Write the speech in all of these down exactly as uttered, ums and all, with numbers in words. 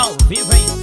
ao vivo, hein?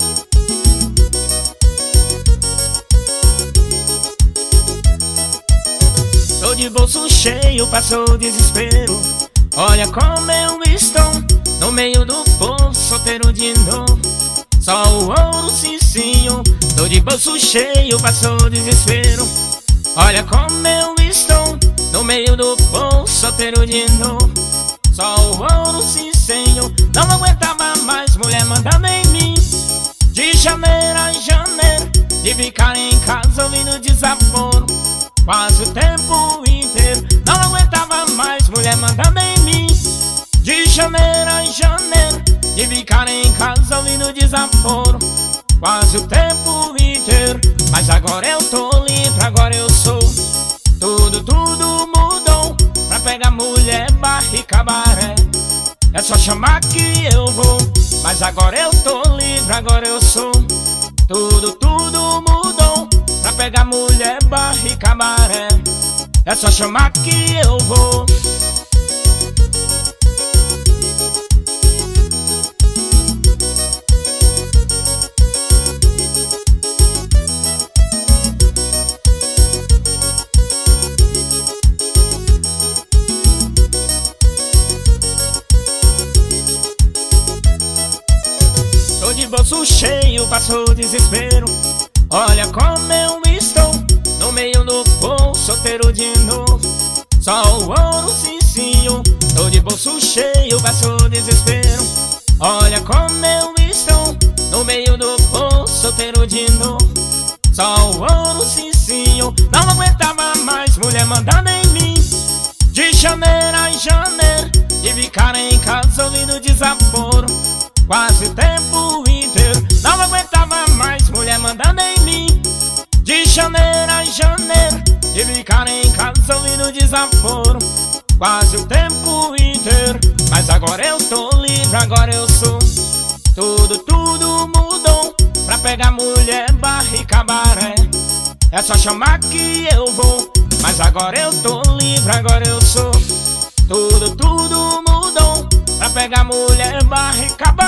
Tô de bolso cheio, passou desespero. Olha como eu estou, no meio do povo, solteiro de novo. Só o ouro, sim, sim. Tô de bolso cheio, passou desespero. Olha como eu estou, no meio do povo, solteiro de novo. Só o ouro, sim, senhor. Não aguentava mais mulher mandando em mim. De janeiro a janeiro, de ficar em casa ouvindo desaforo quase o tempo inteiro. Não aguentava mais mulher mandando em mim. De janeiro a janeiro, de ficar em casa ouvindo desaforo quase o tempo inteiro. Mas agora eu tô livre, agora eu sou. Tudo, tudo mudou. Pra pegar mulher, bar e cabaré, é só chamar que eu vou. Mas agora eu tô livre, agora eu sou. Tudo, tudo mudou. Pra pegar mulher, bar e cabaré, é só chamar que eu vou. Tô de bolso cheio, passou desespero. Olha como eu estou, no meio do povo, solteiro de novo. Só o ouro, sim, sim. Tô de bolso cheio, passou desespero. Olha como eu estou, no meio do povo, solteiro de novo. Só o ouro, sim, sim. Não aguentava mais mulher mandando em mim. De janeiro a janeiro, de ficar em casa ouvindo desaforo quase o tempo inteiro. Não aguentava mais mulher mandando em mim. De janeiro a janeiro, de ficar em casa ouvindo desaforo quase o tempo inteiro. Mas agora eu tô livre, agora eu sou. Tudo, tudo mudou. Pra pegar mulher, bar e cabaré, é só chamar que eu vou. Mas agora eu tô livre, agora eu sou. Tudo, tudo mudou. Pra pegar mulher, bar e cabaré,